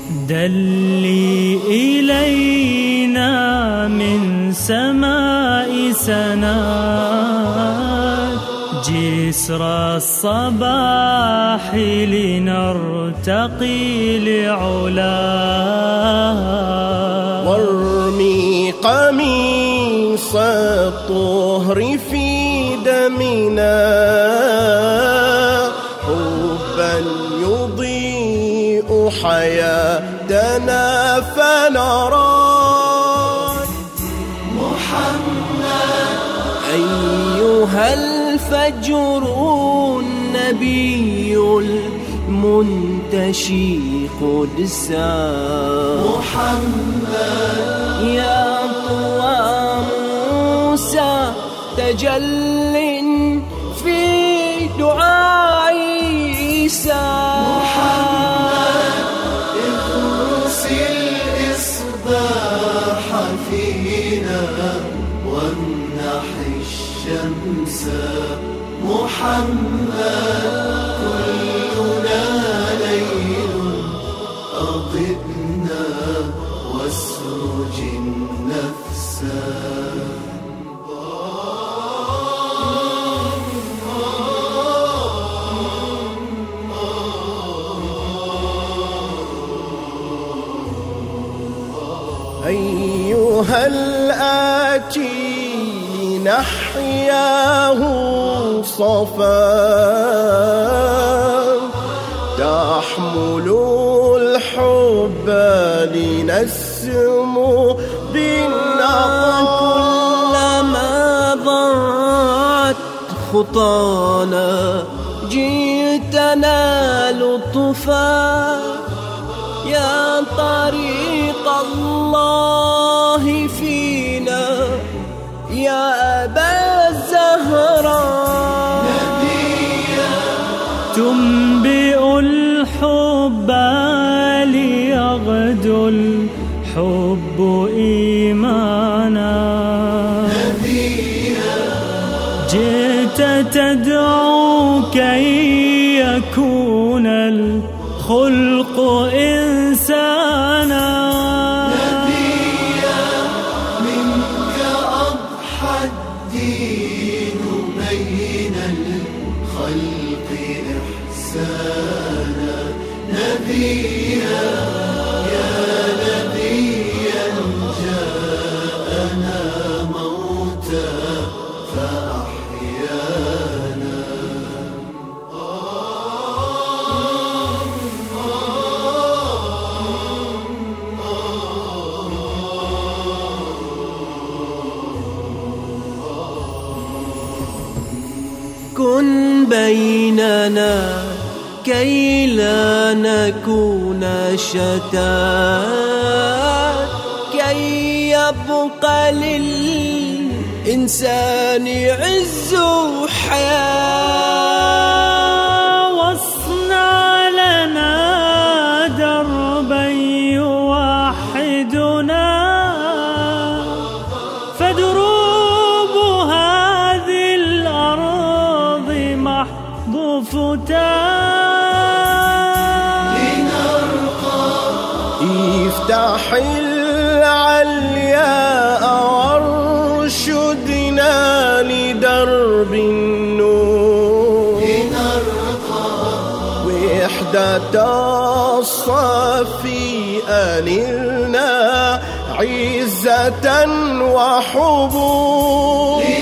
دلي إلينا من سماء سنات جسر الصباح لنرتقي لعلاه، وارمي قميص الطهر في دمنا حبا يضيء حياتنا فنرى محمد أيها الفجر النبي المنتشي قدسا، محمد يا طوى موسى تجل في دعاء عيسى، محمد اغرس الإصباح فينا وامنح الشمس، محمد كلنا ليل أضئنا واسرج النفس. أيها الآتي نحياه صفا تحمل الحب لنسمو بالنقا، كلما ضاعت خطانا جئتنا لطفا، يا طريق الله فينا يا أبا الزهراء، تنبئ الحب ليغدو الحب إيمانا، جئت تدعو كي يكون الخلق إنسانا، منك أضحى الدين بين الخلق إحسانا، نبيا يا نبيا جاءنا موتا فأحيانا. كن بيننا كي لا نكون شتات، كي يبقى للإنسان عز حياة، واصنع لنا دربا يوحدنا فدروب هذه الأرض محض فتات، لنرقى افتح العلياء وارشدنا لدرب النور، لنرقى وحدة الصف أنلنا عزة وحبور.